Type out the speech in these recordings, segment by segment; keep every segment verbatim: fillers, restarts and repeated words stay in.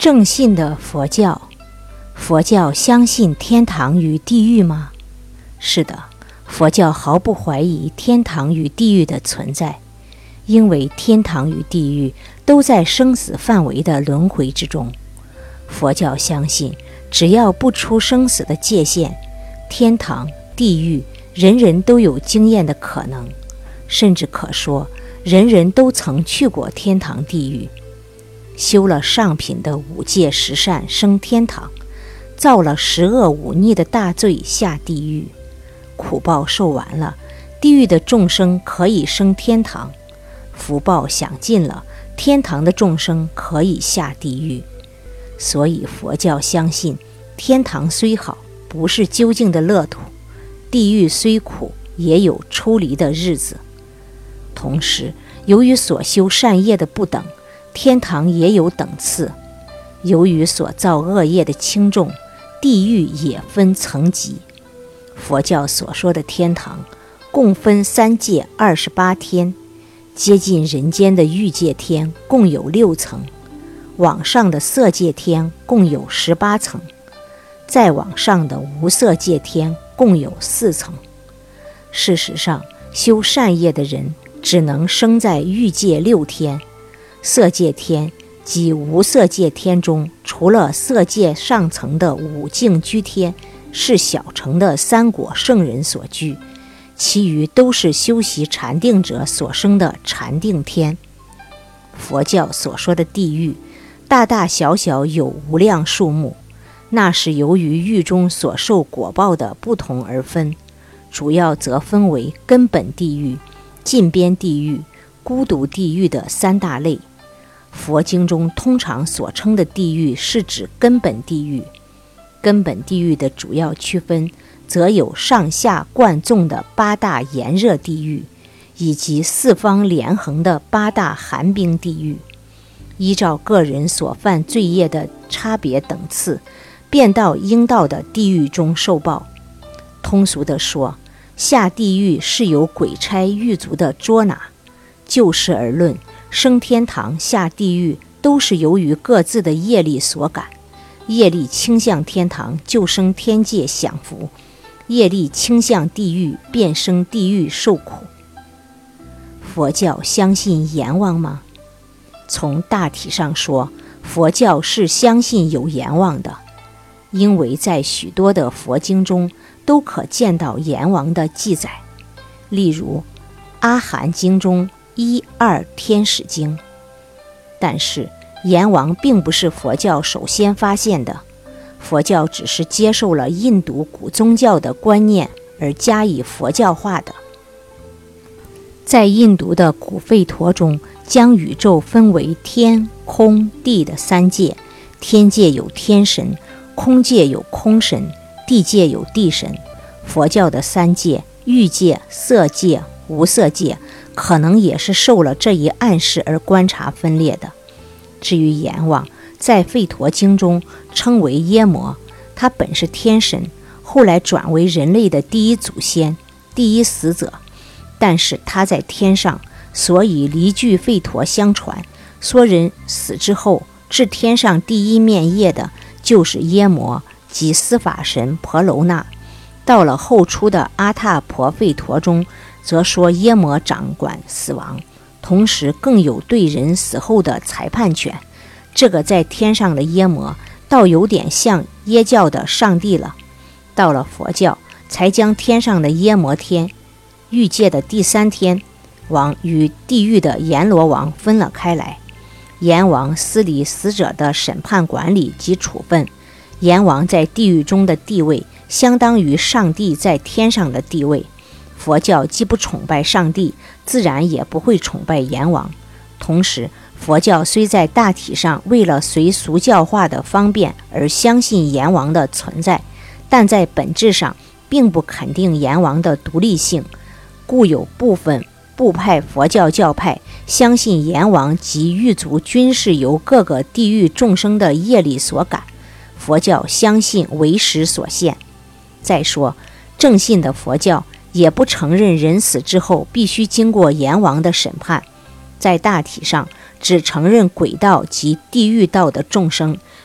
正信的佛教，佛教相信天堂与地狱吗？是的，佛教毫不怀疑天堂与地狱的存在，因为天堂与地狱都在生死范围的轮回之中。佛教相信，只要不出生死的界限，天堂、地狱人人都有经验的可能，甚至可说人人都曾去过天堂地狱。修了上品的五戒十善升天堂，造了十恶五逆的大罪下地狱，苦报受完了，地狱的众生可以升天堂，福报享尽了，天堂的众生可以下地狱。所以佛教相信，天堂虽好，不是究竟的乐土，地狱虽苦，也有出离的日子。同时，由于所修善业的不等，天堂也有等次；由于所造恶业的轻重，地狱也分层级。佛教所说的天堂，共分三界二十八天，接近人间的欲界天共有六层，往上的色界天共有十八层，再往上的无色界天共有四层。事实上，修善业的人只能生在欲界六天，色界天及无色界天中，除了色界上层的五境居天是小乘的三果圣人所居，其余都是修习禅定者所生的禅定天。佛教所说的地狱，大大小小有无量数目，那是由于狱中所受果报的不同而分，主要则分为根本地狱、近边地狱、孤独地狱的三大类。佛经中通常所称的地狱是指根本地狱。根本地狱的主要区分则有上下贯纵的八大炎热地狱，以及四方连横的八大寒冰地狱。依照个人所犯罪业的差别等次，便到应到的地狱中受报。通俗地说，下地狱是由鬼差狱卒的捉拿。就事而论，升天堂下地狱都是由于各自的业力所感，业力倾向天堂就升天界享福，业力倾向地狱便升地狱受苦。佛教相信阎王吗？从大体上说，佛教是相信有阎王的，因为在许多的佛经中都可见到阎王的记载，例如阿含经中一二天使经。但是阎王并不是佛教首先发现的，佛教只是接受了印度古宗教的观念而加以佛教化的。在印度的古吠陀中，将宇宙分为天、空、地的三界，天界有天神，空界有空神，地界有地神。佛教的三界，欲界、色界、无色界，可能也是受了这一暗示而观察分裂的。至于阎王，在吠陀经中称为耶摩，他本是天神，后来转为人类的第一祖先、第一死者，但是他在天上，所以离据吠陀相传，说人死之后至天上第一面业的就是耶摩及司法神婆楼那。到了后出的阿闼婆吠陀中，则说耶摩掌管死亡，同时更有对人死后的裁判权。这个在天上的耶摩倒有点像耶教的上帝了。到了佛教，才将天上的耶摩天、欲界的第三天王与地狱的阎罗王分了开来。阎王司理死者的审判管理及处分，阎王在地狱中的地位相当于上帝在天上的地位。佛教既不崇拜上帝，自然也不会崇拜阎王。同时，佛教虽在大体上为了随俗教化的方便而相信阎王的存在，但在本质上并不肯定阎王的独立性，故有部分部派佛教教派相信阎王及狱卒均是由各个地狱众生的业力所感，佛教相信为时所现。再说，正信的佛教也不承认人死之后必须经过阎王的审判，在大体上只承认鬼道及地狱道的众生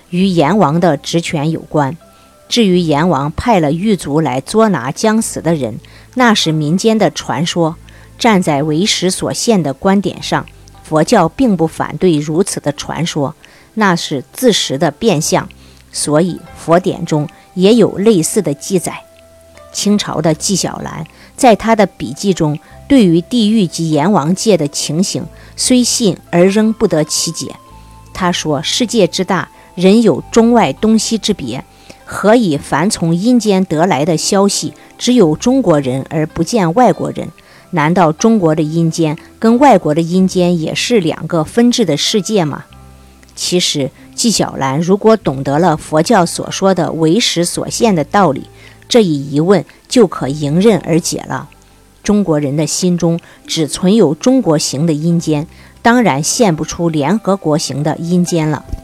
与阎王的职权有关。至于阎王派了狱卒来捉拿将死的人，那是民间的传说。站在为时所限的观点上，佛教并不反对如此的传说，那是自实的变相，所以佛典中也有类似的记载。清朝的纪晓岚在他的笔记中，对于地狱及阎王界的情形虽信而仍不得其解。他说，世界之大，人有中外东西之别，何以凡从阴间得来的消息只有中国人而不见外国人？难道中国的阴间跟外国的阴间也是两个分治的世界吗？其实纪晓岚如果懂得了佛教所说的为时所限的道理，这一疑问就可迎刃而解了。中国人的心中只存有中国型的阴间，当然现不出联合国型的阴间了。